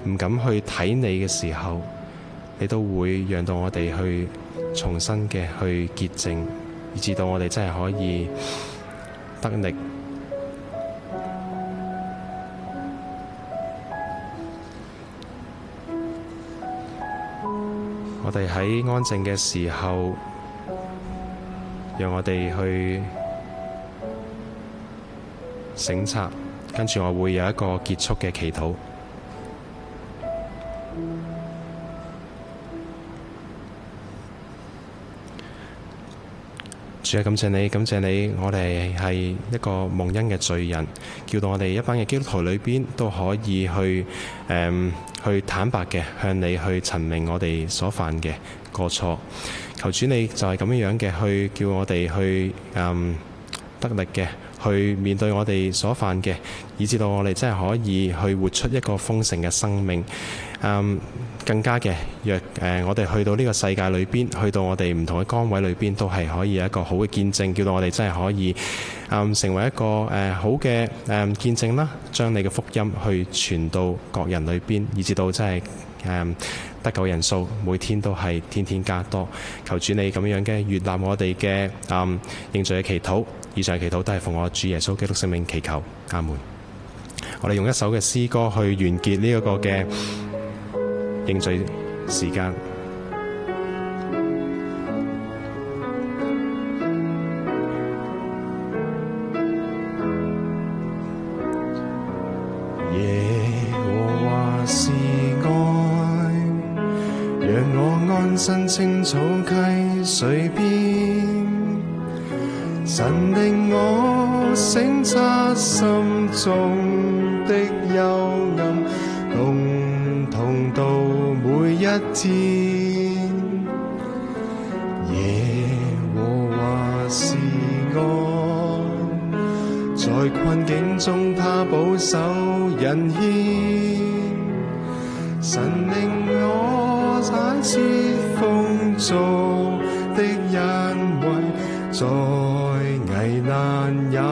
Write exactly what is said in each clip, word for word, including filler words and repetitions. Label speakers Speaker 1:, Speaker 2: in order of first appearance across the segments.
Speaker 1: 唔敢去睇你嘅時候，你都會讓到我哋去重新嘅去潔淨，以至到我哋真係可以得力。我哋喺安靜嘅時候，讓我哋去省察，跟住我會有一個結束嘅祈禱。主啊，感謝你，感謝你，我哋係一個蒙恩嘅罪人，叫到我哋一班嘅基督徒裏邊都可以去誒、嗯、去坦白嘅向你去陳明我哋所犯嘅過錯。求主你就係咁樣樣嘅去叫我哋去誒、嗯、得力嘅去面對我哋所犯嘅，以至到我哋真係可以去活出一個豐盛嘅生命。嗯，更加嘅若誒、呃，我哋去到呢個世界裏邊，去到我哋唔同嘅崗位裏邊，都係可以有一個好嘅見證，叫到我哋真係可以嗯成為一個誒、呃、好嘅誒、呃、見證啦，將你嘅福音去傳到各人裏邊，以至到真係誒、呃、得救人數每天都係天天加多。求主你咁樣嘅悅納我哋嘅嗯認罪嘅祈禱，以上嘅祈禱都係奉我主耶穌基督聖名祈求，阿門。我哋用一首嘅詩歌去完結呢一個嘅認罪時間。
Speaker 2: 耶和華是愛，讓我安身青草溪水邊，神令我省察心中的幽暗，共同度每一天。耶和華是愛，在困境中他保守引牽，神令我踩切風中的恩惠，在危難也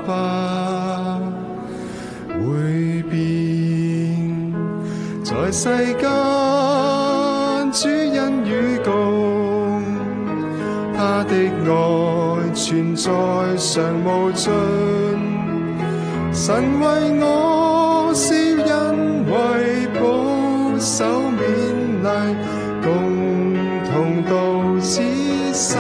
Speaker 2: 不會變。在世間主恩與共，他的愛存在常無盡。神為我施恩惠，保守勉勵，共同度此世。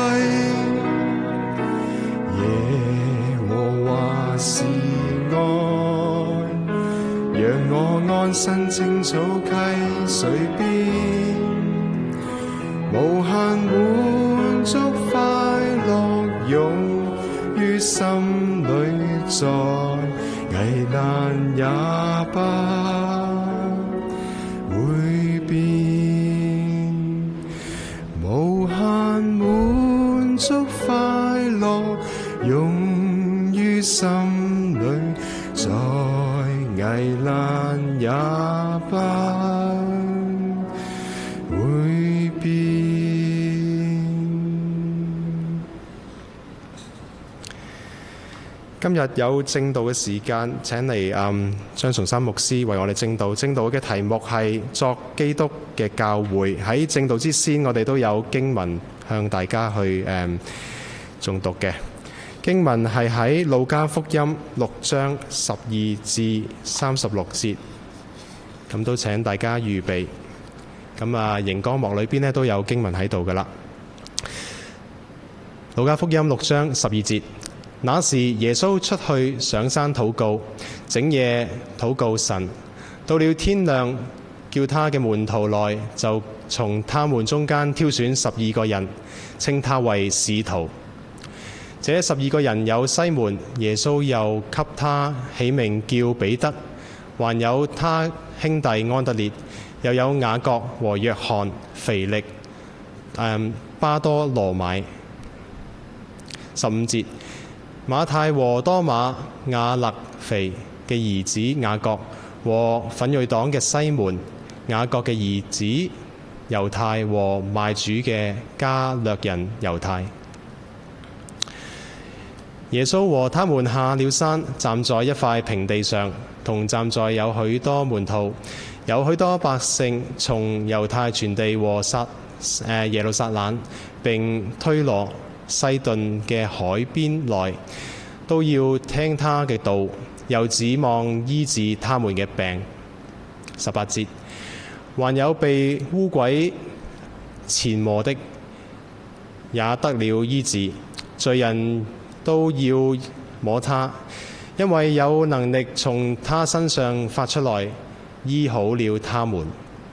Speaker 2: 耶和華是愛，讓我安身青草溪水邊，無限滿足快樂湧於心裏，在危難也不會變，無限滿足快樂湧於心裏，在危難也不會變。
Speaker 1: 今日有證道嘅時間，請嚟嗯張崇山牧師為我哋證道。證道嘅題目係作基督嘅教會。喺證道之先，我哋都有經文向大家去誒誦讀嘅。經文係喺路加福音六章十二至三十六節，咁都請大家預備。咁啊，熒光幕裏邊呢都有經文喺度噶啦。路加福音六章十二節。那時耶穌出去上山禱告，整夜禱告神。到了天亮，叫他嘅門徒來，就從他們中間挑選十二個人，稱他為使徒。這十二個人有西門，耶穌又給他起名叫彼得，還有他兄弟安德烈，又有雅各和約翰、腓力、嗯、巴多羅買。十五節。馬太和多馬、亞勒腓嘅兒子雅各和奮銳黨嘅西門、雅各嘅兒子猶太和賣主嘅加略人猶太。耶穌和他們下了山，站在一塊平地上，同站在有許多門徒， 有許多百姓從猶太全地和撒誒耶路撒冷並推羅西頓嘅海邊來，都要聽他嘅道，又指望醫治他們嘅病。十八節，還有被污鬼纏磨的，也得了醫治，罪人都要摸他，因為有能力從他身上發出來，醫好了他們。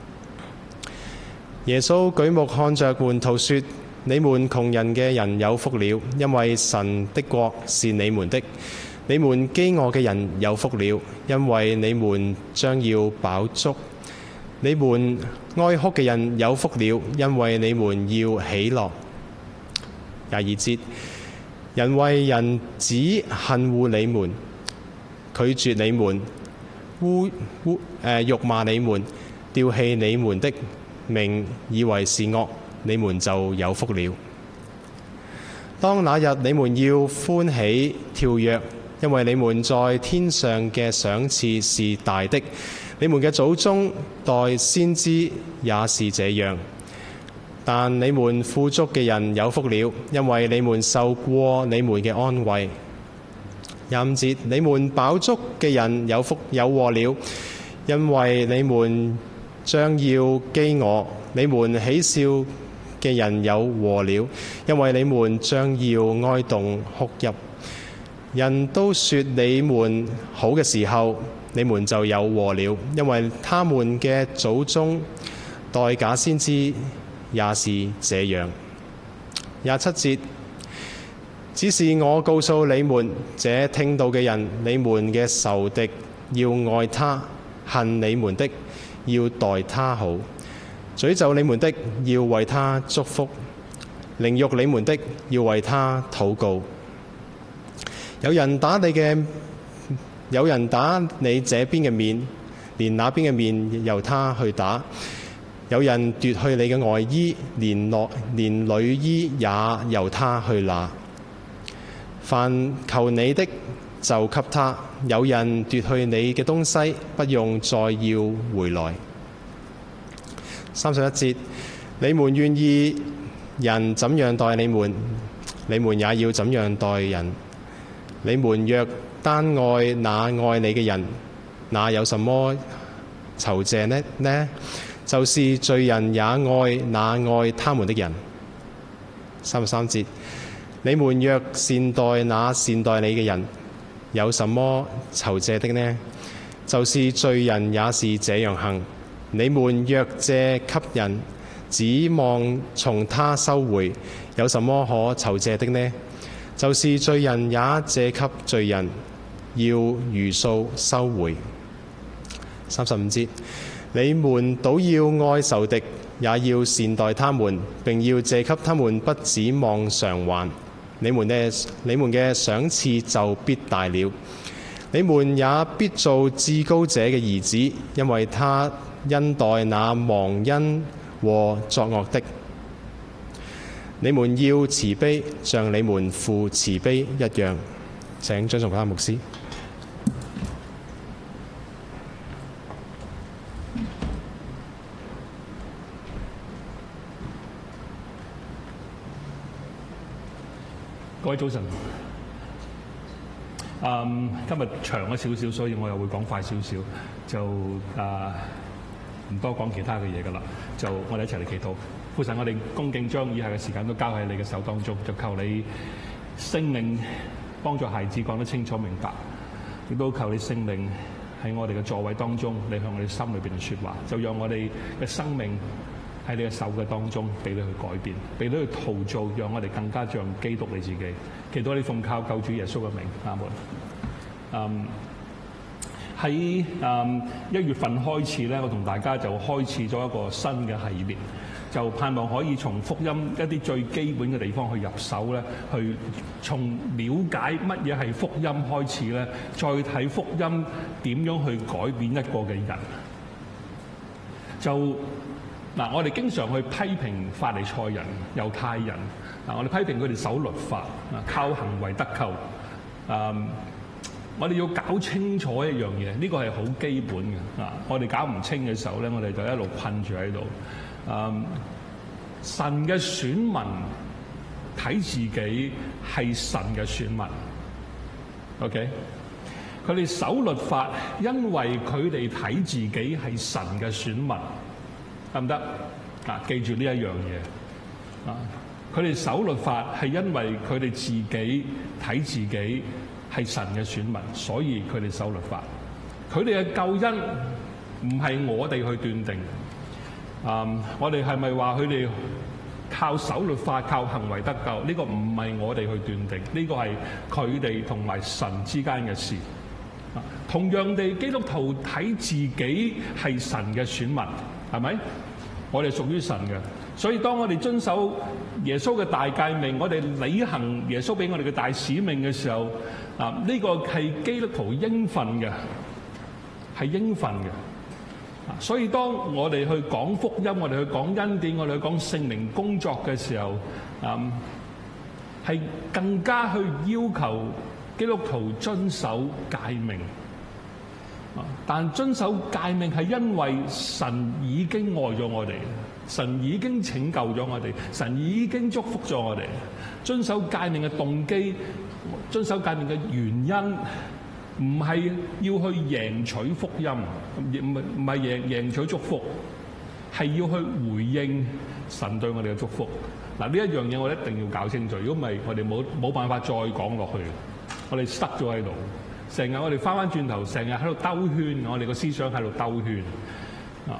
Speaker 1: 耶穌舉目看着門徒說：你們窮人嘅人有福了，因為神的國是你們的；你們飢餓嘅人有福了，因為你們將要飽足；你們哀哭嘅人有福了，因為你們要喜樂。廿二節，人為人子恨惡你們，拒絕你們，污污誒辱罵你們，丟棄你們的名，以為是惡，你們就有福了。當那日你們要歡喜跳躍，因為你們在天上嘅賞賜是大的。你們嘅祖宗代先知也是這樣。但你們富足嘅人有福了，因為你們受過你們嘅安慰。廿五節，你們飽足嘅人有福有禍了，因為你們將要飢餓；你們喜笑嘅人有禍了，因為你們將要哀慟哭泣。人都說你們好嘅時候，你們就有禍了，因為他們嘅祖宗代假先知也是這樣。廿七節，只是我告訴你們，這聽到嘅人，你們嘅仇敵要愛他，恨你們的要待他好，詛咒你們的要為他祝福，凌辱你們的要為他禱告。有人打你嘅，有人打你這邊嘅面，連那邊嘅面由他去打；有人奪去你嘅外衣，連內連裏衣也由他去拿。凡求你的就給他，有人奪去你嘅東西，不用再要回來。三十一節，你們願意人怎樣待你們，你們也要怎樣待人。你們若單愛那愛你嘅人，那有什麼酬謝呢？呢，就是罪人也愛那愛他們的人。三十三節，你們若善待那善待你嘅人，有什麼酬謝的呢？就是罪人也是這樣行。你們若借給人，指望從他收回，有什麼可酬謝的呢？就是罪人也借給罪人，要如數收回。三十五節，你們倒要愛仇敵，也要善待他們，並要借給他們，不指望償還。你們嘅你們嘅賞賜就必大了。你們也必做至高者嘅兒子，因為他恩待那忘恩和作惡的。你們要慈悲，像你們父慈悲一樣。請張崇發牧師。
Speaker 3: 各位早晨。嗯，今日長咗少少，所以我又會講快少少，就啊唔多講其他嘅嘢噶啦。就我哋一齊嚟祈禱。父神，我哋恭敬將以下嘅時間都交喺你嘅手當中，就求你聖靈幫助孩子講得清楚明白，亦都求你聖靈喺我哋嘅座位當中，你向我哋心裏邊去説話，就讓我哋嘅生命喺你嘅手嘅當中俾你去改變，俾你去陶造，讓我哋更加像基督你自己。祈禱你奉靠救主耶穌嘅名，阿門。嗯，喺嗯一月份開始咧，我同大家就開始咗一個新嘅系列，就盼望可以從福音一啲最基本嘅地方去入手咧，去從了解乜嘢係福音開始咧，再睇福音點樣去改變一個嘅人。就嗱，我哋經常去批評法利賽人、猶太人，嗱，我哋批評佢哋守律法，啊，靠行為得救，嗯。 我哋要搞清楚一樣嘢，呢個係好基本嘅啊！我哋搞唔清嘅時候咧，我哋就一路困住喺度。嗯，神嘅選民睇自己係神嘅選民 ，OK？ 佢哋守律法，因為佢哋睇自己係神嘅選民，得唔得？啊，記住呢一樣嘢啊！佢哋守律法係因為佢哋自己睇自己係神嘅選民，所以佢哋守律法。佢哋嘅救恩唔係我哋去斷定。啊，我哋係咪話佢哋靠守律法、靠行為得救？呢個唔係我哋去斷定，呢個係佢哋同埋神之間嘅事。啊，同樣地，基督徒睇自己係神嘅選民，係咪？我哋屬於神嘅。所以當我哋遵守耶穌嘅大誡命，我哋履行耶穌俾我哋嘅大使命嘅時候，啊，呢個係基督徒應份嘅，係應份嘅。啊，所以當我哋去講福音，我哋去講恩典，我哋去講聖靈工作嘅時候，啊，係更加去要求基督徒遵守誡命。啊，但遵守誡命係因為神已經愛咗我哋。神已經拯救咗我哋，神已經祝福咗我哋。遵守誡命嘅動機，遵守誡命嘅原因，唔係要去贏取福音，唔唔唔係贏贏取祝福，係要去回應神對我哋嘅祝福。嗱，呢一樣嘢我哋一定要搞清楚，如果唔係，我哋冇冇辦法再講落去，我哋塞咗喺度，成日我哋翻翻轉頭，成日喺度兜圈，我哋個思想喺度兜圈啊！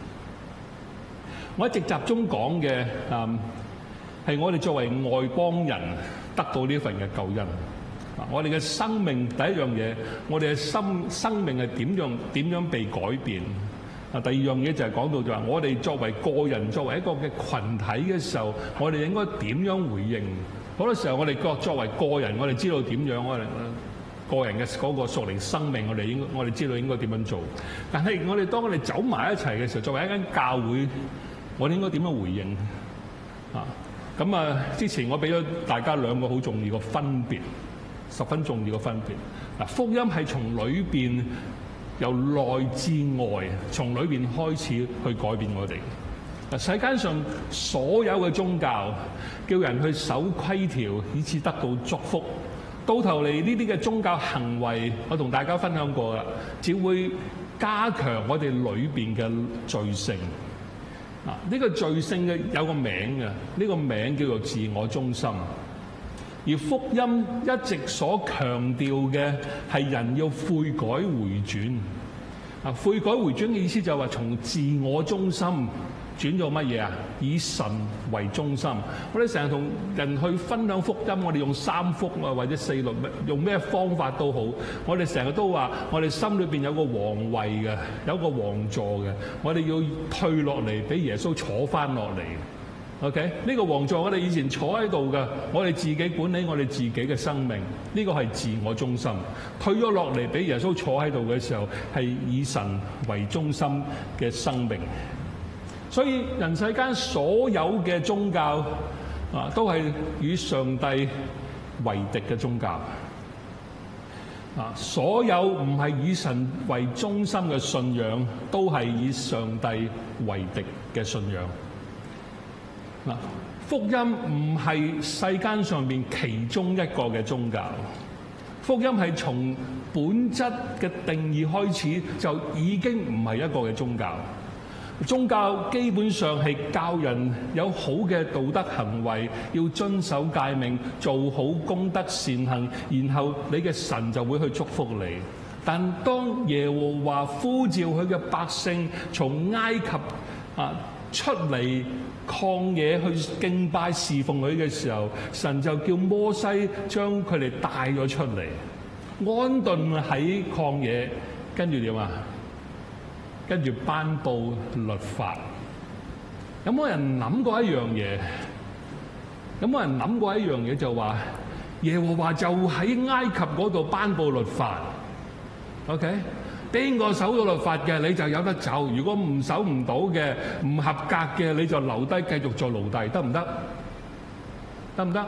Speaker 3: 我一直集中講嘅，嗯，係我哋作為外邦人得到呢份嘅救恩。啊，我哋嘅生命第一樣嘢，我哋嘅生生命係點樣點樣被改變？啊，第二樣嘢就係講到就係我哋作為個人，作為一個嘅群體嘅時候，我哋應該點樣回應？好多時候我哋個作為個人，我哋知道點樣，我哋個人嘅嗰個屬靈生命，我哋應該我哋知道應該點樣做。但係我哋當我哋走埋一齊嘅時候，作為一間教會，我哋應該點樣回應啊？咁啊，之前我俾咗大家兩個好重要嘅分別，十分重要嘅分別。嗱，福音係從裏邊由內至外，從裏邊開始去改變我哋。嗱，世間上所有嘅宗教叫人去守規條，以致得到祝福，到頭嚟呢啲嘅宗教行為，我同大家分享過啦，只會加強我哋裏邊嘅罪性。啊！呢個罪性嘅有個名嘅，呢個名叫做自我中心。而福音一直所強調嘅係人要悔改回轉。啊，悔改回轉嘅意思就係話從自我中心轉咗乜嘢啊？以神為中心。我哋成日同人去分享福音，我哋用三福啊或者四律，用咩方法都好。我哋成日都話，我哋心裏邊有個皇位嘅，有個王座嘅，我哋要退落嚟，俾耶穌坐翻落嚟。OK，呢個王座我哋以前坐喺度嘅，我哋自己管理我哋自己嘅生命，呢個係自我中心。退咗落嚟，俾耶穌坐喺度嘅時候，係以神為中心嘅生命。所以人世間所有嘅宗教啊，都係與上帝為敵嘅宗教。啊，所有唔係以神為中心嘅信仰，都係以上帝為敵嘅信仰。嗱，福音唔係世間上邊其中一個嘅宗教，福音係從本質嘅定義開始就已經唔係一個嘅宗教。宗教基本上係教人有好嘅道德行為，要遵守誡命，做好功德善行，然後你嘅神就會去祝福你。但當耶和華呼召佢嘅百姓從埃及啊出嚟曠野去敬拜侍奉佢嘅時候，神就叫摩西將佢哋帶咗出嚟，安頓喺曠野，跟住點啊？跟住頒布律法。有冇人諗過一樣嘢？有冇人諗過一樣嘢？就話耶和華就喺埃及嗰度頒布律法。OK， 邊個守到律法嘅你就有得走，如果唔守唔到嘅、唔合格嘅，你就留低繼續做奴隸，得唔得？得唔得？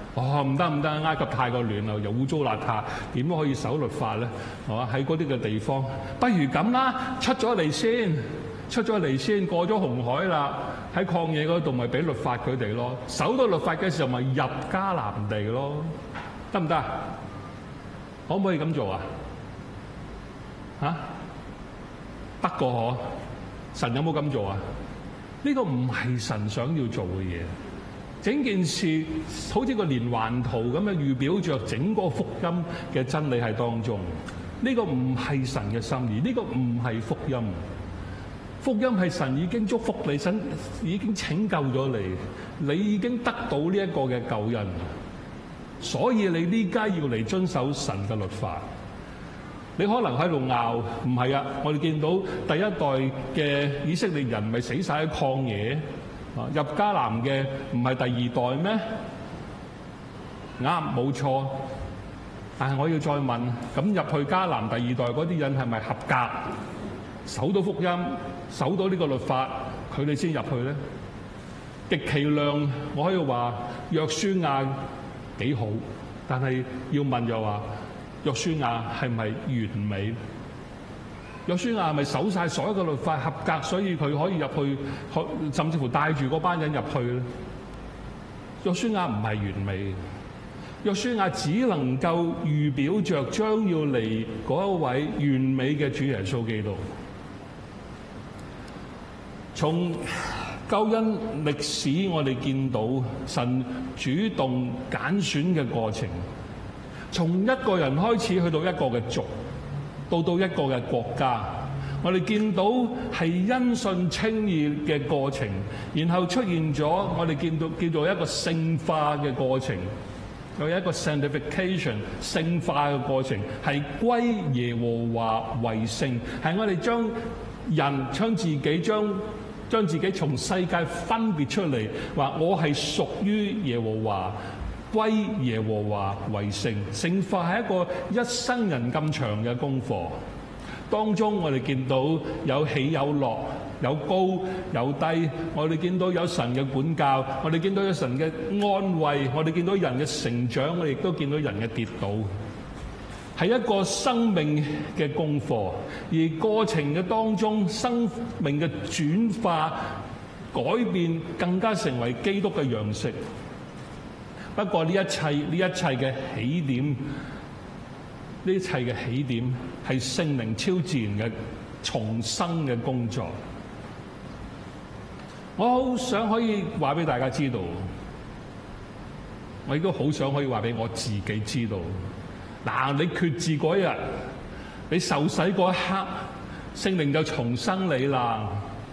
Speaker 3: 哦，唔得唔得，埃及太過亂啦，又污糟邋遢，點可以守律法咧？係嘛？喺嗰啲嘅地方，不如咁啦，出咗嚟先，出咗嚟先，過咗紅海啦，喺曠野嗰度咪俾律法佢哋咯，守到律法嘅時候咪入迦南地咯，得唔得？可唔可以咁做啊？嚇？得個可？神有冇咁做啊？呢個唔係神想要做嘅嘢。整件事好似個連環圖咁樣預表着整個福音嘅真理係當中。呢個唔係神嘅心意，呢個唔係福音。福音係神已經祝福你，神已經拯救咗你，你已經得到呢一個嘅救恩。所以你呢家要嚟遵守神嘅律法。你可能喺度拗，唔係啊！我哋見到第一代嘅以色列人咪死晒喺曠野。入迦南嘅唔係第二代咩？啱，冇錯。但係我要再問，咁入去迦南第二代嗰啲人係咪合格？守到福音，守到呢個律法，佢哋先入去咧？極其量，我可以話約書亞幾好，但係要問就話約書亞係咪完美？約書亞係咪守晒所有嘅律法合格，所以佢可以入去，甚至乎帶住嗰班人入去咧？約書亞唔係完美，約書亞只能夠預表着將要嚟嗰一位完美嘅主耶穌基督。從救恩歷史，我哋見到神主動揀選嘅過程，從一個人開始去到一個嘅族。到到一個嘅國家，我哋見到係因信稱義嘅過程，然後出現咗我哋見到叫做一個聖化嘅過程，有一個 sanctification 聖化嘅過程，係歸耶和華為聖，係我哋將人將自己將將自己從世界分別出嚟，話我係屬於耶和華。歸耶和華為聖，聖化係一個一生人咁長嘅功課。當中我哋見到有起有落，有高有低。我哋見到有神嘅管教，我哋見到有神嘅安慰，我哋見到人嘅成長，我哋亦都見到人嘅跌倒。係一個生命嘅功課，而過程嘅當中，生命嘅轉化、改變，更加成為基督嘅樣式。不過呢一切呢一切嘅起點，呢一切嘅起點係聖靈超自然嘅重生嘅工作。我好想可以話俾大家知道，我亦都好想可以話俾我自己知道。嗱，你決志嗰日，你受洗嗰一刻，聖靈就重生你啦。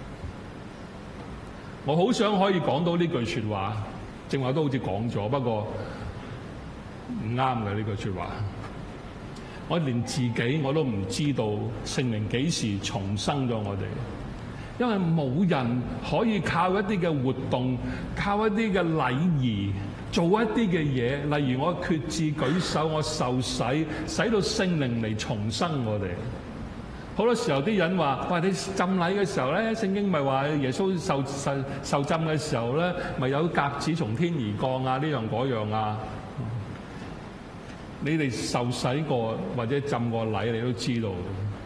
Speaker 3: 我好想可以講到呢句説話。正話都好似講咗，不過唔啱嘅呢句説話。我連自己我都唔知道聖靈幾時重生咗我哋，因為冇人可以靠一啲嘅活動，靠一啲嘅禮儀，做一啲嘅嘢，例如我決志舉手，我受洗，使到聖靈嚟重生我哋。好多時候啲人話：喂，你浸禮嘅時候咧，聖經咪話耶穌受受受浸嘅時候咧，咪有鴿子從天而降啊，呢樣嗰樣啊。你哋受洗過或者浸過禮，你都知道，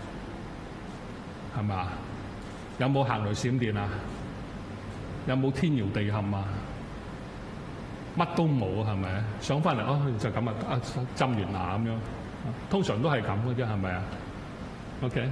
Speaker 3: 係嘛？有冇行雷閃電啊？有冇天搖地陷啊？乜都冇，係咪？上翻嚟哦，就咁啊！啊，浸完啦咁樣，通常都係咁嘅啫，係咪啊？OK，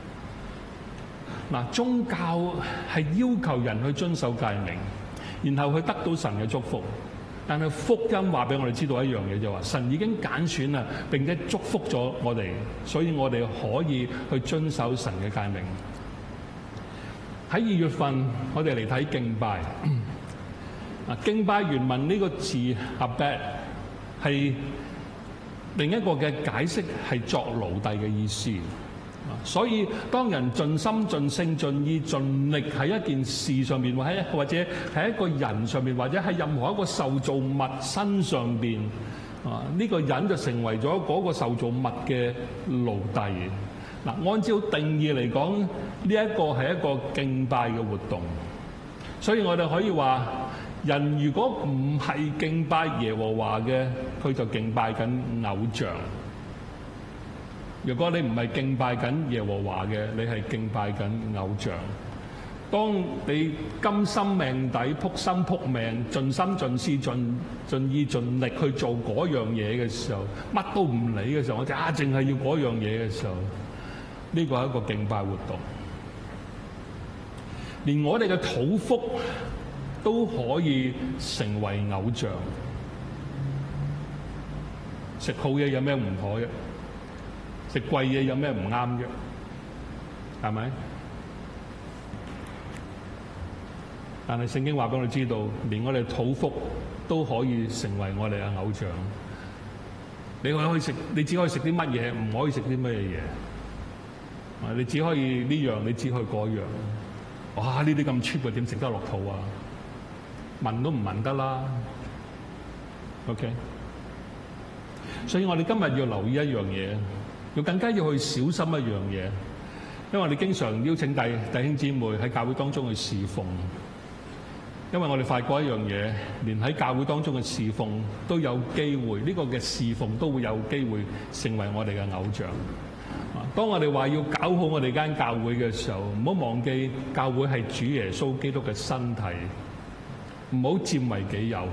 Speaker 3: 嗱，宗教係要求人去遵守誡命，然後去得到神嘅祝福。但係福音話俾我哋知道一樣嘢，就話神已經揀選啦，並且祝福咗我哋，所以我哋可以去遵守神嘅誡命。喺二月份，我哋嚟睇敬拜。嗱，敬拜原文呢個字 abad 係另一個嘅解釋，係作奴隸嘅意思。所以當人盡心盡性盡意盡力喺一件事上面，或者或者喺一個人上面，或者喺任何一個受造物身上邊，啊，呢個人就成為咗嗰個受造物嘅奴隸。嗱，按照定義嚟講，呢一個係一個敬拜嘅活動。所以我哋可以話， 人如果唔係敬拜耶和華嘅，佢就敬拜緊偶像。如果你唔係敬拜緊耶和華嘅，你係敬拜緊偶像。當你甘心命底、撲心撲命、盡心盡思、盡盡意盡力去做嗰樣嘢嘅時候，乜都唔理嘅時候，我哋啊淨係要嗰樣嘢嘅時候，呢個係一個敬拜活動。連我哋嘅肚腹都可以成為偶像。食好嘢有咩唔妥啫？食貴嘢有咩唔啱啫？係咪？但係聖經話俾我哋知道，連我哋肚腹都可以成為我哋嘅偶像。你可以食，你只可以食啲乜嘢，唔可以食啲乜嘢嘢。啊，你只可以呢樣，你只可以嗰樣。哇！呢啲咁 cheap 嘅點食得落肚啊？聞都唔聞得啦。OK， 所以我哋今日要留意一樣嘢，要更加要去小心一樣嘢，因為我哋經常邀請弟弟兄姊妹喺教會當中去侍奉。因為我哋發覺一樣嘢，連喺教會當中嘅侍奉都有機會，呢個嘅侍奉都會有機會成為我哋嘅偶像。當我哋話要搞好我哋間教會嘅時候，唔好忘記教會係主耶穌基督嘅身體，唔好佔為己有。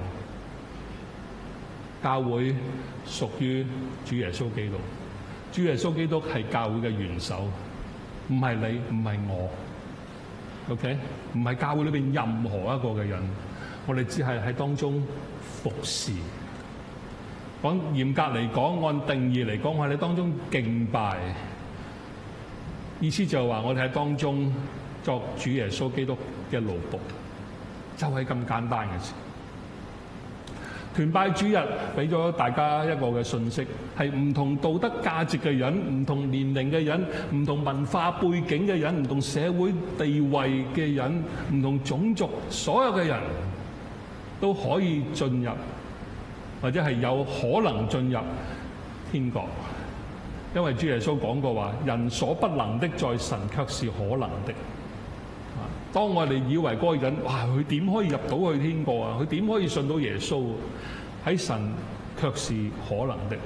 Speaker 3: 教會屬於主耶穌基督，主耶穌基督係教會嘅元首，唔係你，唔係我。OK， 唔係教會裏邊任何一個嘅人，我哋只係喺當中服侍。講嚴格嚟講，按定義嚟講，我哋喺當中敬拜。意思就係話，我哋喺當中作主耶穌基督嘅奴僕，就係咁簡單嘅事。團拜主日俾咗大家一個嘅信息，係唔同道德價值嘅人、唔同年齡嘅人、唔同文化背景嘅人、唔同社會地位嘅人、唔同種族，所有嘅人都可以進入，或者係有可能進入天國。因為主耶穌講過話，人所不能的，在神卻是可能的。當我哋以為嗰個人，哇！佢點可以入到去天國啊？佢點可以信到耶穌？喺神卻是可能的。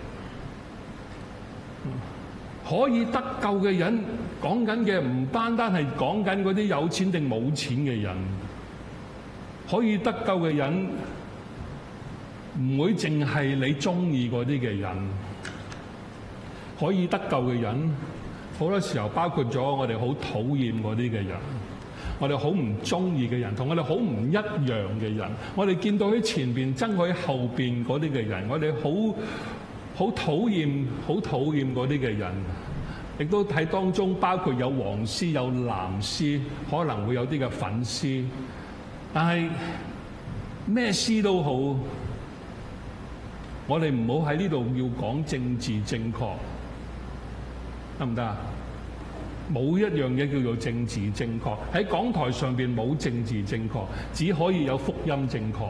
Speaker 3: 可以得救嘅人，講緊嘅唔單單係講緊嗰啲有錢定冇錢嘅人。可以得救嘅人，唔會淨係你中意嗰啲嘅人。可以得救嘅人，好多時候包括咗我哋好討厭嗰啲嘅人。我哋好唔中意嘅人，同我哋好唔一樣嘅人，我哋見到喺前邊爭喺後邊嗰啲嘅人，我哋好好討厭、好討厭嗰啲嘅人，亦都喺當中包括有黃絲、有藍絲，可能會有啲嘅粉絲，但係咩絲都好，我哋唔好喺呢度要講政治正確，得唔得啊？冇一樣嘢叫做政治正確，喺講台上邊冇政治正確，只可以有福音正確。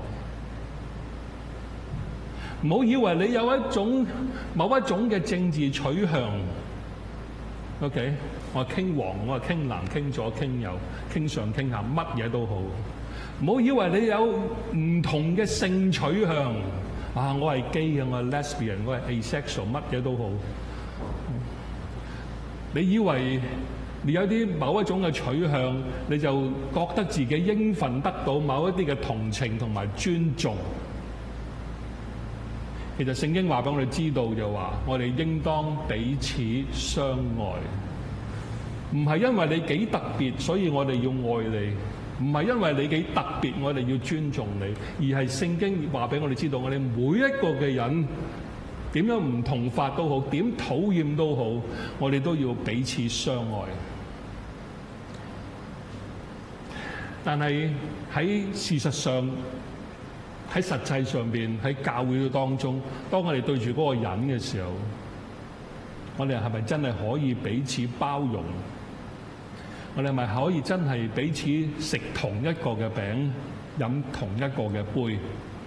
Speaker 3: 唔好以為你有一種某一種嘅政治取向。OK， 我係傾黃，我係傾藍，傾左傾右，傾上傾下，乜嘢都好。唔好以為你有唔同嘅性取向。啊，我係 gay 啊，我係 lesbian， 我係 asexual， 乜嘢都好。你以為你有啲某一種嘅取向，你就覺得自己應份得到某一啲嘅同情同埋尊重。其實聖經話俾我哋知道就話，我哋應當彼此相愛。唔係因為你幾特別，所以我哋要愛你；唔係因為你幾特別，我哋要尊重你。而係聖經話俾我哋知道，我哋每一個嘅人，點樣唔同法都好，點討厭都好，我哋都要彼此相愛。但係喺事實上，喺實際上邊，喺教會當中，當我哋對住嗰個人嘅時候，我哋係咪真係可以彼此包容？我哋係咪可以真係彼此食同一個嘅餅，飲同一個嘅杯？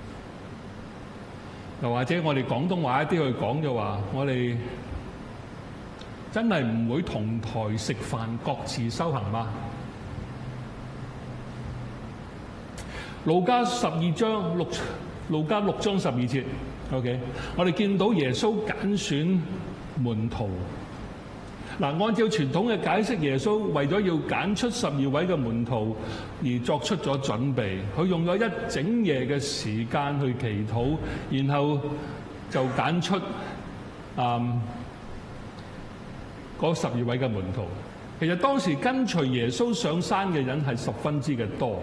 Speaker 3: 又或者我哋廣東話一啲去講就話，我哋真係唔會同台食飯，各自修行嗎？ 路加十二章六，路加六章十二節 ，OK， 我哋見到耶穌揀選門徒。嗱，按照傳統嘅解釋，耶穌為咗要揀出十二位嘅門徒而作出咗準備，佢用咗一整夜嘅時間去祈禱，然後就揀出嗯嗰十二位嘅門徒。其實當時跟隨耶穌上山嘅人係十分之嘅多。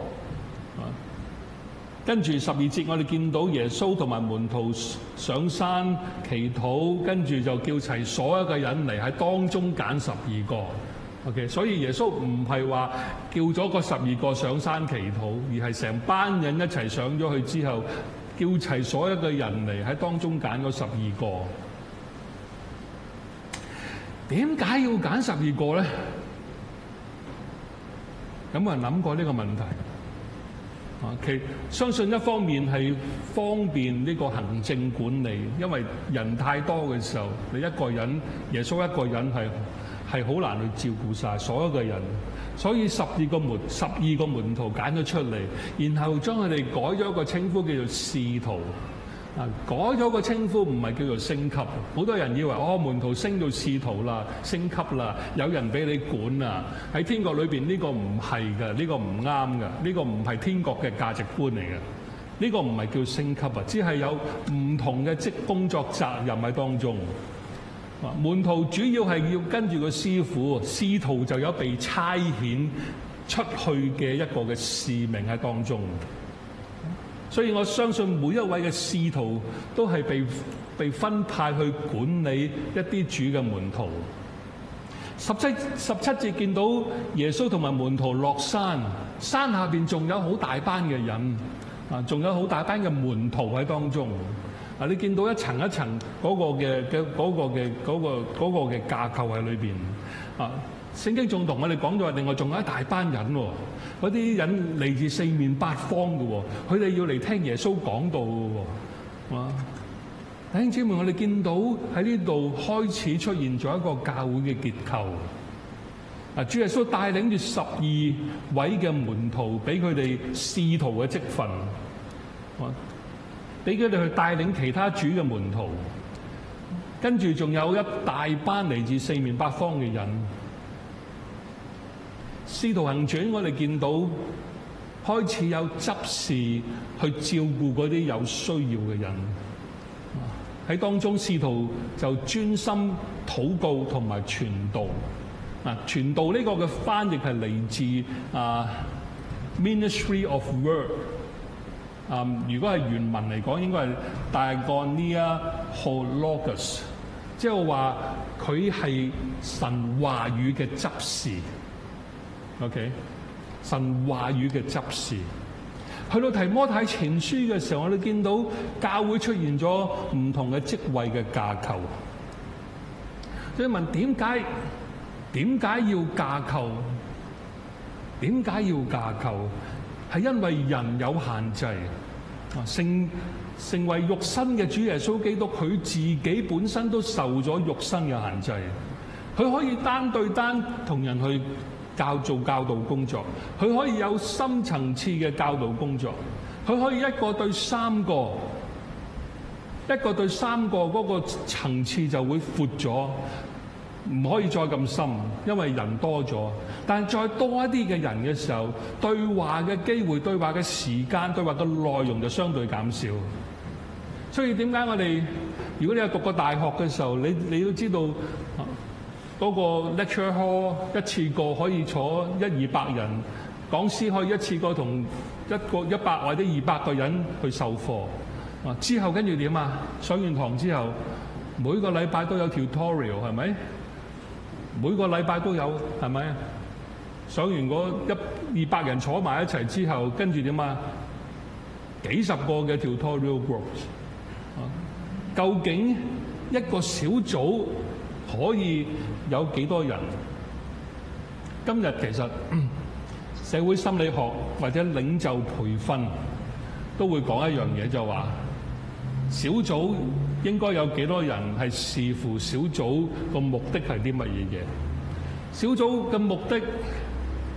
Speaker 3: 跟住十二節，我哋見到耶穌同埋門徒上山祈禱，跟住就叫齊所有嘅人嚟喺當中揀十二個。OK， 所以耶穌唔係話叫咗個十二個上山祈禱，而係成班人一齊上咗去之後，叫齊所有嘅人嚟喺當中揀嗰十二個。點解要揀十二個咧？有冇人諗過呢個問題？啊，其相信一方面係方便呢個行政管理，因為人太多嘅時候，你一個人，耶穌一個人係係好難去照顧晒所有嘅人，所以十二個門十二個門徒揀咗出嚟，然後將佢哋改咗一個稱呼叫做使徒。啊，改咗個稱呼唔係叫做升級，好多人以為哦，門徒升到使徒啦，升級啦，有人俾你管啊！喺天國裏邊呢個唔係嘅，呢個唔啱嘅，呢個唔係天國嘅價值觀嚟嘅，呢個唔係叫升級啊，只係有唔同嘅職工作責任喺當中。啊，門徒主要係要跟住個師傅，使徒就有被差遣出去嘅一個嘅使命喺當中。所以我相信每一位嘅使徒都係被被分派去管理一啲主嘅門徒。十七十七節見到耶穌同埋門徒落山，山下邊仲有好大班嘅人，啊，仲有好大班嘅門徒喺當中。啊，你見到一層一層嗰個嘅嘅嗰個嘅嗰個嗰個嘅架構喺裏邊。啊，聖經仲同我哋講咗話，另外仲有一大班人喎。嗰啲人嚟自四面八方嘅喎，佢哋要嚟聽耶穌講道嘅喎。啊，弟兄姊妹，我哋見到喺呢度開始出現咗一個教會嘅結構。啊，主耶穌帶領住十二位嘅門徒，俾佢哋使徒嘅職分，啊，俾佢哋去帶領其他主嘅門徒。跟住仲有一大班嚟自四面八方嘅人。使徒行傳，我哋見到開始有執事去照顧嗰啲有需要嘅人。喺當中，使徒就專心禱告同埋傳道。啊，傳道呢個嘅翻譯係嚟自啊 Ministry of Word。啊，如果係原文嚟講，應該係 Diakonia Hologos， 即係話佢係神話語嘅執事。OK， 神話語嘅執事，去到提摩太前書嘅時候，我哋見到教會出現咗唔同嘅職位嘅架構。所以問點解點解要架構？點解要架構？係因為人有限制。啊，成成為肉身嘅主耶穌基督，佢自己本身都受咗肉身嘅限制。佢可以單對單同人去教做教導工作，佢可以有深層次嘅教導工作，佢可以一個對三個，一個對三個嗰個層次就會闊咗，唔可以再咁深，因為人多咗。但係再多一啲嘅人嘅時候，對話嘅機會、對話嘅時間、對話嘅內容就相對減少。所以點解我哋，如果你有讀過大學嘅時候，你你都知道。嗰個 lecture hall 一次過可以坐一二百人，講師可以一次過同一個一百或者二百個人去授課。啊，之後跟住點啊？上完堂之後，每個禮拜都有 tutorial 係咪？每個禮拜都有係咪？上完嗰一二百人坐埋一齊之後，跟住點啊？幾十個嘅 tutorial groups。啊，究竟一個小組可以有幾多人？今日其實社會心理學或者領袖培訓都會講一樣嘢，就話小組應該有幾多人係視乎小組個目的係啲乜嘢嘢。小組嘅目的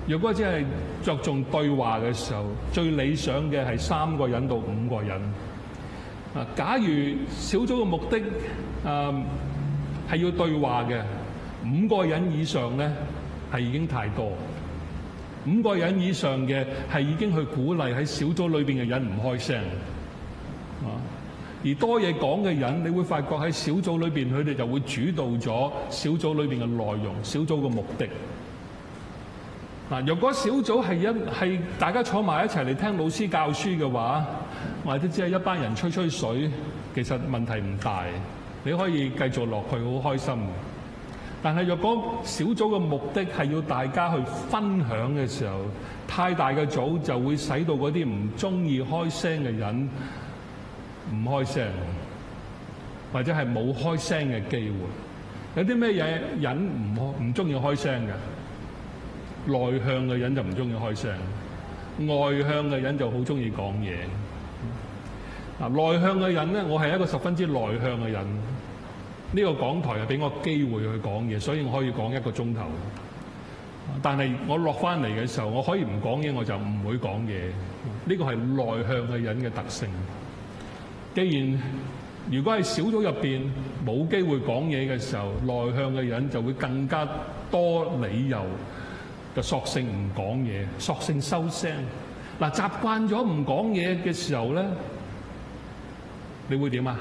Speaker 3: 若果只係着重對話嘅時候，最理想嘅係三個人到五個人。啊，假如小組嘅目的啊係要對話嘅，五個人以上咧係已經太多。五個人以上嘅係已經去鼓勵喺小組裏邊嘅人唔開聲。啊，而多嘢講嘅人，你會發覺喺小組裏邊佢哋就會主導咗小組裏邊嘅內容、小組嘅目的。嗱，若果小組係一係大家坐埋一齊嚟聽老師教書嘅話，或者只係一班人吹吹水，其實問題唔大，你可以繼續落去好開心。但係若果小組嘅目的係要大家去分享嘅時候，太大嘅組就會使到嗰啲唔中意開聲嘅人唔開聲，或者係冇開聲嘅機會。有啲咩嘢人唔唔中意開聲嘅？內向嘅人就唔中意開聲，外向嘅人就好中意講嘢。嗱，內向嘅人咧，我係一個十分之內向嘅人。呢個講台係俾我機會去講嘢，所以我可以講一個鐘頭。但係我落翻嚟嘅時候，我可以唔講嘢，我就唔會講嘢。呢個係內向嘅人嘅特性。既然如果係小組入邊冇機會講嘢嘅時候，內向嘅人就會更加多理由，就索性唔講嘢，索性收聲。嗱，習慣咗唔講嘢嘅時候咧，你會點啊？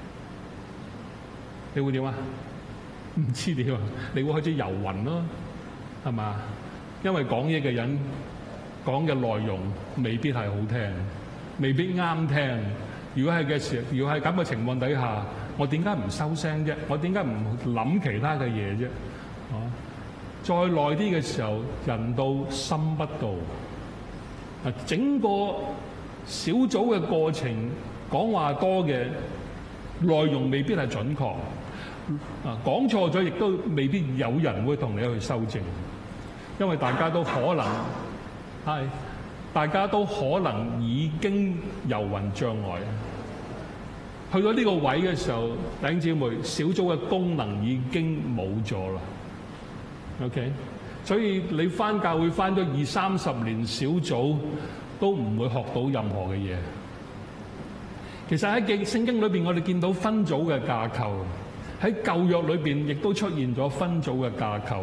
Speaker 3: 你會點啊？唔知點啊？你會開始遊魂咯，係嘛？因為講嘢嘅人講嘅內容未必係好聽，未必啱聽。如果係嘅時候，如果係咁嘅情況底下，我點解唔收聲啫？我點解唔諗其他嘅嘢啫？啊！再耐啲嘅時候，人到心不到。啊，整個小組嘅過程講話多嘅內容未必係準確。啊，講錯咗亦都未必有人會同你去修正，因為大家都可能係大家都可能已經遊魂障礙。去到呢個位嘅時候，弟兄姊妹，小組嘅功能已經冇咗啦。OK， 所以你返教會返咗二三十年，小組都唔會學到任何嘅嘢。其實喺聖經裏邊，我哋見到分組嘅架構。喺舊約裏邊亦都出現咗分組嘅架構。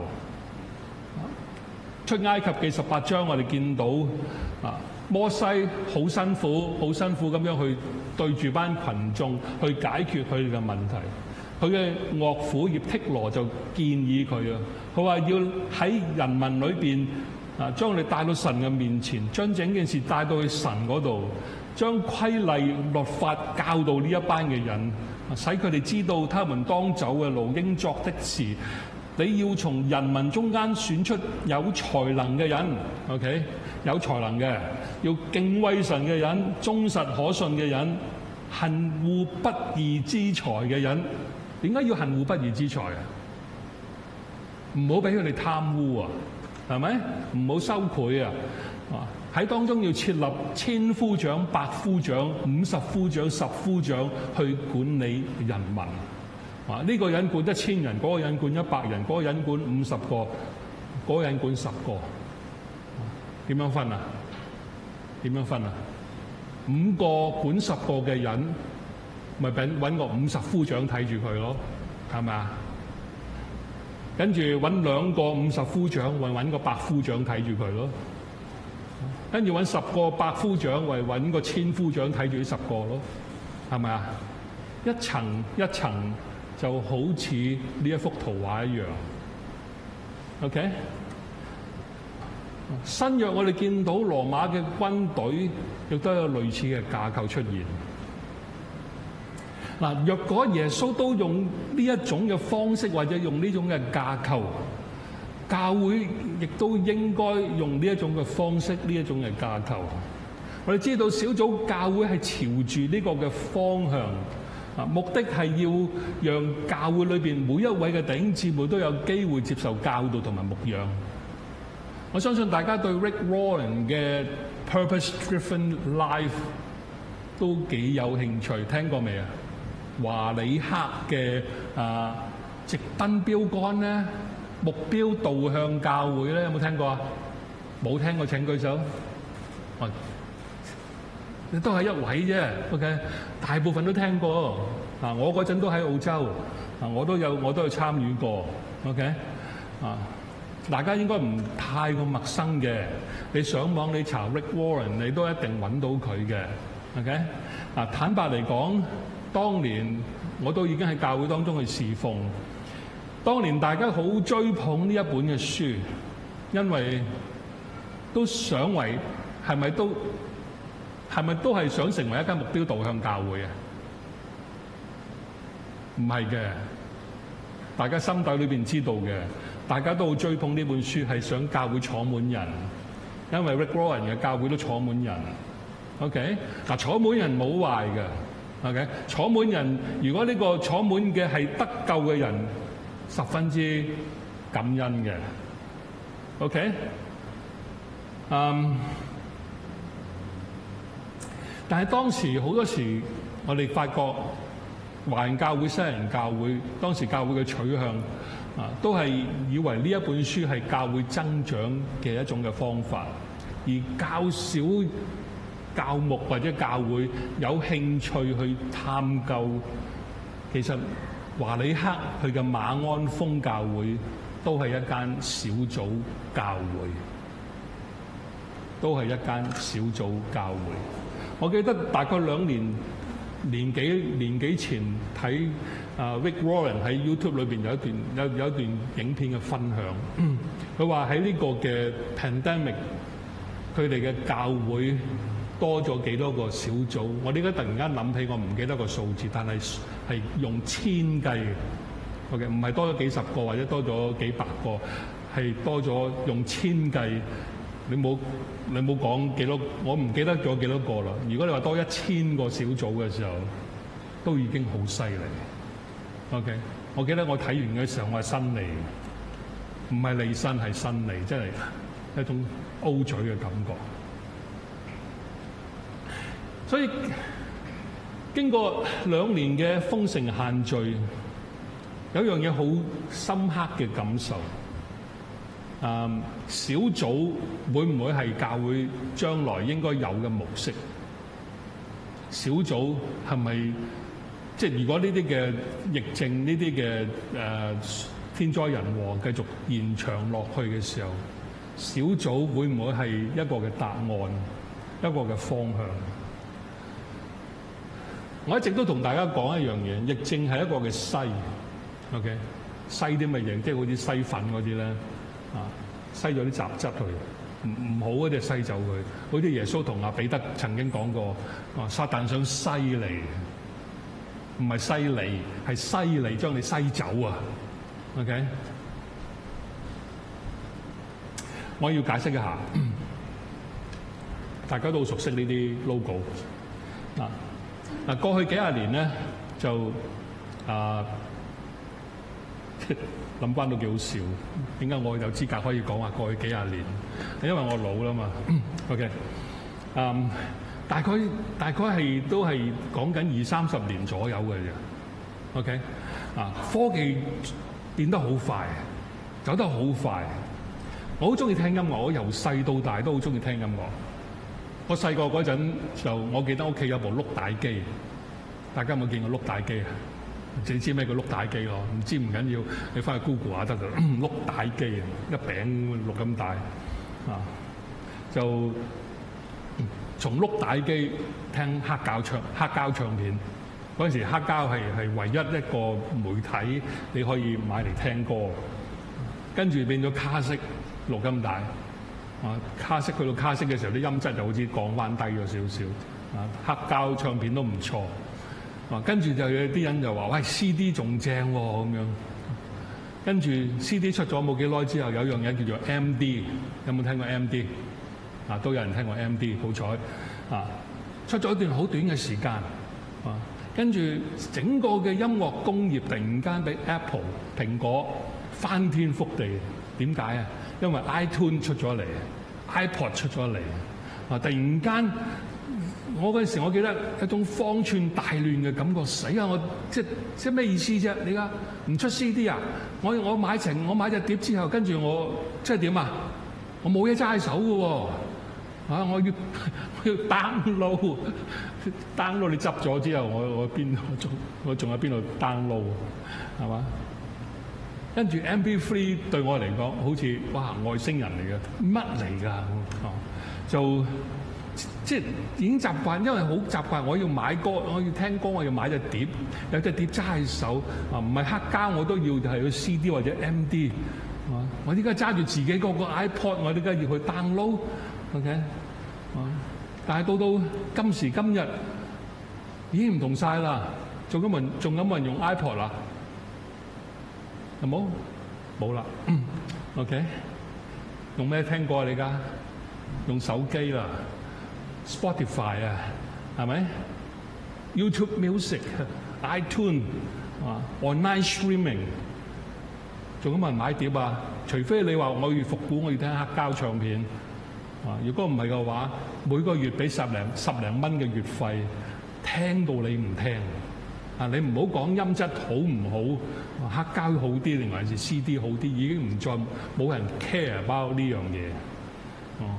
Speaker 3: 出埃及記十八章，我哋見到啊，摩西好辛苦，好辛苦咁樣去對住班群眾去解決佢哋嘅問題。佢嘅岳父葉忒羅就建議佢啊，佢話要喺人民裏邊啊，將你帶到神嘅面前，將整件事帶到去神嗰度，將規例律法教導呢一班嘅人。使佢哋知道他們當走嘅路，應作的事。你要從人民中間選出有才能嘅人 ，OK， 有才能嘅，要敬畏神嘅人，忠實可信嘅人，恨惡不義之財嘅人。點解要恨惡不義之財啊？唔好俾佢哋貪污啊，係咪？唔好收賄啊！啊！喺當中要設立千夫長、百夫長、五十夫長、十夫長去管理人民。啊！呢、這個人管一千人，嗰、那個人管一百人，嗰、那個人管五十個，嗰、那個人管十個。點樣分啊？點樣分啊？五個管十個嘅人，咪揾揾個五十夫長睇住佢咯，係咪啊？跟住揾兩個五十夫長，或揾個百夫長睇住佢咯。跟住揾十個百夫長，為揾個千夫長睇住呢十個咯，係咪啊？一層一層就好似呢一幅圖畫一樣。OK， 新約我哋見到羅馬嘅軍隊亦都有類似嘅架構出現。嗱，若果耶穌都用呢一種嘅方式，或者用呢種嘅架構，教會亦都應該用呢一種嘅方式，呢一種嘅架構。我哋知道小組教會係朝住呢個嘅方向，啊，目的係要讓教會裏邊每一位嘅弟兄姊妹都有機會接受教導同埋牧養。我相信大家對 Rick Warren 嘅 Purpose-Driven Life 都幾有興趣，聽過未啊？華里克嘅啊直奔標杆咧，目標導向教會咧，有冇聽過啊？ 冇聽過請舉手。哦，你都係一位啫。OK， 大部分都聽過。啊，我嗰陣都喺澳洲，啊，我都有我都有參與過。OK， 啊，大家應該唔太過陌生嘅。你上網你查 Rick Warren， 你都一定揾到佢嘅。OK， 啊，坦白嚟講，當年我都已經喺教會當中去侍奉。當年大家好追捧呢一本嘅書，因為都想為係咪都係咪都係想成為一間目標導向教會啊？唔係嘅，大家心底裏邊知道嘅，大家都好追捧呢本書，係想教會坐滿人，因為 Rick Warren 嘅教會都坐滿人。OK， 嗱，坐滿人冇壞嘅。OK， 坐滿人，如果呢個坐滿嘅係得救嘅人，十分之感恩嘅。OK， 嗯，但係當時好多時，我哋發覺華人教會、西人教會，當時教會嘅取向啊，都係以為呢一本書係教會增長嘅一種嘅方法，而較少教牧或者教會有興趣去探究。其實華里克佢嘅馬鞍峰教會都係一間小組教會，都係一間小組教會。我記得大概兩年年幾年幾前睇啊 Rick Warren 喺 YouTube 裏邊有一段有有一段影片嘅分享，佢話喺呢個嘅 pandemic， 佢哋嘅教會多咗幾多個小組。我點解突然間諗起我唔記得個數字，但係係用千計嘅。OK， 唔係多咗幾十個或者多咗幾百個，係多咗用千計。你冇你冇講幾多，我唔記得咗幾多個啦。如果你話多一千個小組嘅時候，都已經好犀利。OK， 我記得我睇完嘅時候，我係伸脷，唔係離身係伸脷，真係一種 O 嘴嘅感覺。所以經過兩年嘅封城限聚，有一樣嘢好深刻嘅感受。嗯，小組會唔會係教會將來應該有嘅模式？小組係咪即係如果呢啲嘅疫症、呢啲嘅誒天災人禍繼續延長落去嘅時候，小組會唔會係一個嘅答案、一個嘅方向？我一直都同大家講一樣嘢，疫症係一個嘅篩 ，OK， 篩啲乜嘢？即係好似篩粉嗰啲咧。啊，篩咗啲雜質去，唔唔好嗰啲篩走佢。好似耶穌同阿彼得曾經講過，啊，撒旦想篩你，唔係篩你，係篩你將你篩走啊。OK， 我要解釋一下，大家都好熟悉呢啲 logo。嗱嗱，過去幾廿年咧就啊。諗翻都幾好笑，點解我有資格可以講話過去幾廿年？因為我老啦嘛。OK， 嗯、um，大概大概係都係講緊二三十年左右嘅啫。OK， 啊，科技變得好快，走得好快。我好中意聽音樂，我由細到大都好中意聽音樂。我細個嗰陣就，我記得屋企有部錄帶機，大家有冇見過錄帶機啊？你知咩叫錄帶機咯？唔知唔緊要，你翻去 Google 下得㗎。錄帶機啊，一餅錄咁大啊，就從錄帶機聽黑膠唱黑膠唱片。嗰陣時黑膠係係唯一一個媒體你可以買嚟聽歌。跟住變咗卡式錄音帶啊，卡式去到卡式嘅時候，啲音質就好似降翻低咗少少啊。黑膠唱片都唔錯。啊，跟住就有啲人就話：喂 ，C D 仲正喎咁樣。跟住 C D 出咗冇幾耐之後，有樣嘢叫做 M D， 有冇聽過 M D？ 啊，都有人聽過 M D， 好彩啊！出咗一段好短嘅時間啊，跟住整個嘅音樂工業突然間俾 Apple 蘋果翻天覆地。點解啊？因為 iTunes 出咗嚟 ，iPod 出咗嚟啊！突然間。我嗰陣時，我記得一種方寸大亂嘅感覺，死啊！我即即咩意思啫？你而家唔出 C D 啊？我我買成我買隻碟之後，跟住我即係點啊？ 我冇嘢揸喺手嘅喎。啊！我要我要 download download 你執咗之後，我我邊我仲我仲喺邊度 download 係嘛？跟住 M P 三 對我嚟講，好似哇外星人嚟嘅，乜嚟㗎？哦，就即係已經習慣，因為好習慣，我要買歌，我要聽歌，我要買隻碟，有隻碟揸喺手啊，唔係黑膠我都要係去 C D 或者 M D 係嘛？我而家揸住自己嗰個 iPod， 我而家要去 download。OK， 啊！但係到到今時今日已經唔同晒啦，仲有冇人仲有冇人用 iPod 啦？有冇？冇啦。OK， 用咩聽歌啊？你而家用手機啦 ，Spotify 啊，係咪 ？YouTube Music、iTunes 啊 ，online streaming， 仲有冇人買碟啊？除非你話我要復古，我要聽黑膠唱片。啊！如果唔係嘅話，每個月俾十零十零蚊嘅月費，聽到你唔聽啊！你唔好講音質好唔好，黑膠好啲定還是 C D 好啲，已經唔再冇人 care about 呢樣嘢。哦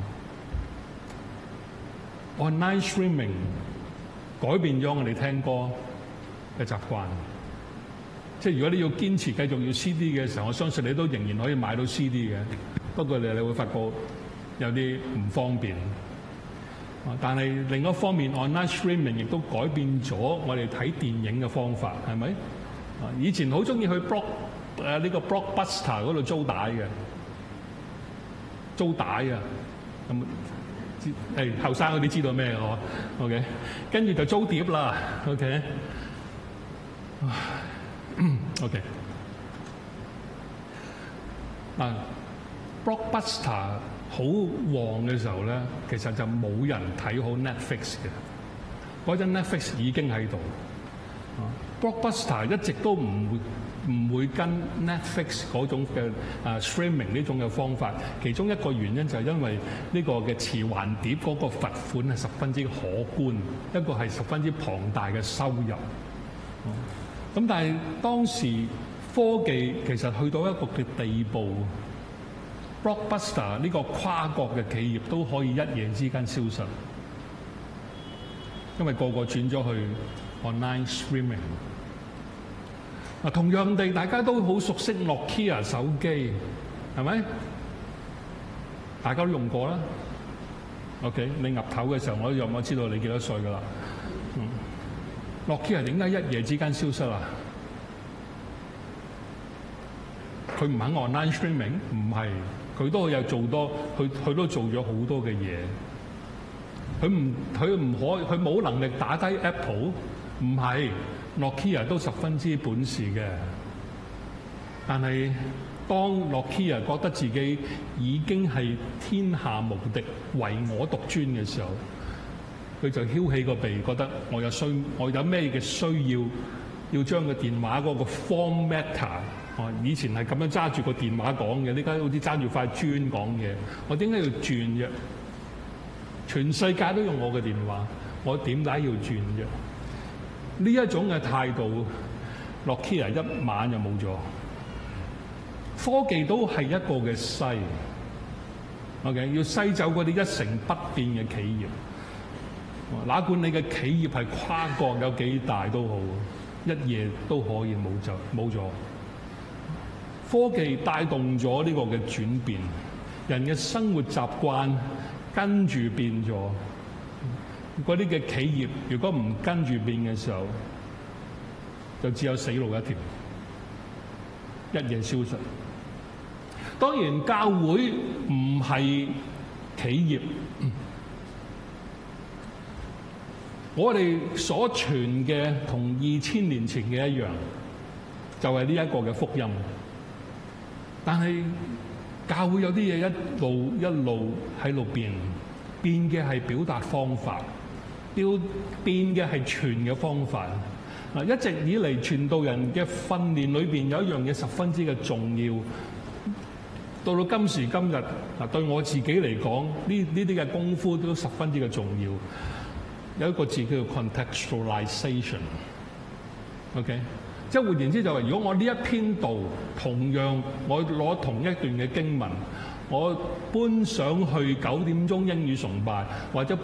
Speaker 3: ，online streaming 改變咗我哋聽歌嘅習慣。即係如果你要堅持繼續要 C D 嘅時候，我相信你都仍然可以買到 C D 嘅。不過你你會發覺有啲唔方便，但係另一方面 online streaming 亦都改變咗我哋睇電影嘅方法，係咪？以前好中意去 block 誒呢個 blockbuster 嗰度租帶嘅，租帶啊，咁誒後生嗰啲知道咩嘅？OK， 跟住就租碟啦 ，OK，OK， 嗱 blockbuster。好旺嘅時候咧，其實就冇人睇好 Netflix 嘅。嗰陣 Netflix 已經喺度、啊、，Blockbuster 一直都唔會唔會跟 Netflix 嗰種嘅啊 streaming 呢種嘅方法。其中一個原因就係因為呢個嘅磁環碟嗰個罰款係十分之可觀，一個係十分之龐大嘅收入。咁、啊、但係當時科技其實去到一個嘅地步。Blockbuster 呢個跨國嘅企業都可以一夜之間消失，因為個個轉咗去 online streaming。嗱，同樣地，大家都好熟悉 Nokia 手機，係咪？大家都用過啦。OK， 你岌頭嘅時候，我都有我知道你幾多歲㗎啦。嗯，Nokia 點解一夜之間消失啊？佢唔肯 online streaming， 唔係。佢都有做多，佢佢都做咗好多嘅嘢。佢唔佢唔可，佢冇能力打低 Apple， 唔係 Nokia 都十分之本事嘅。但係當 Nokia 覺得自己已經係天下無敵、唯我獨尊嘅時候，佢就翹起個鼻，覺得我有需，我有咩嘅需要，要將個電話嗰個 formatter。哦，以前係咁樣揸住個電話講嘅，呢家好似揸住塊磚講嘢。我點解要轉啫？全世界都用我嘅電話，我點解要轉啫？呢一種嘅態度，Nokia 一晚就冇咗。科技都係一個嘅篩 ，OK， 要篩走嗰啲一成不變嘅企業。哪管你嘅企業係跨國有幾大都好，一夜都可以冇就冇咗。科技帶動咗呢個嘅轉變，人嘅生活習慣跟住變咗。嗰啲嘅企業如果唔跟住變嘅時候，就只有死路一條，一夜消失。當然，教會唔係企業，我哋所傳嘅同二千年前嘅一樣，就係呢一個嘅福音。但係教會有啲嘢一路一路喺度變，變嘅係表達方法，變變嘅係傳嘅方法。嗱，一直以嚟傳道人嘅訓練裏邊有一樣嘢十分之嘅重要。到到今時今日，嗱，對我自己嚟講，呢呢啲嘅功夫都十分之嘅重要。有一個字叫做 contextualization。OK。即係換言之，就係如果我呢一篇道同樣我攞同一段嘅經文， 我搬上去九點鐘英語崇拜，或者